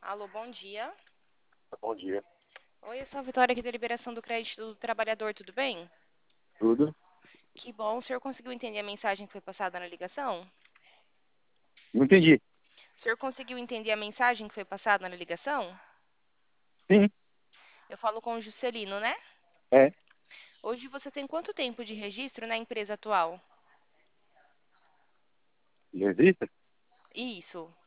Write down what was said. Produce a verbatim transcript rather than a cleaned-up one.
Alô, bom dia. Bom dia. Oi, eu sou a Vitória aqui da Liberação do Crédito do Trabalhador, tudo bem? Tudo? Que bom, o senhor conseguiu entender a mensagem que foi passada na ligação? Não entendi. O senhor conseguiu entender a mensagem que foi passada na ligação? Sim, Eu falo com o Juscelino, né? é. Hoje você tem quanto tempo de registro na empresa atual? Existe? Isso.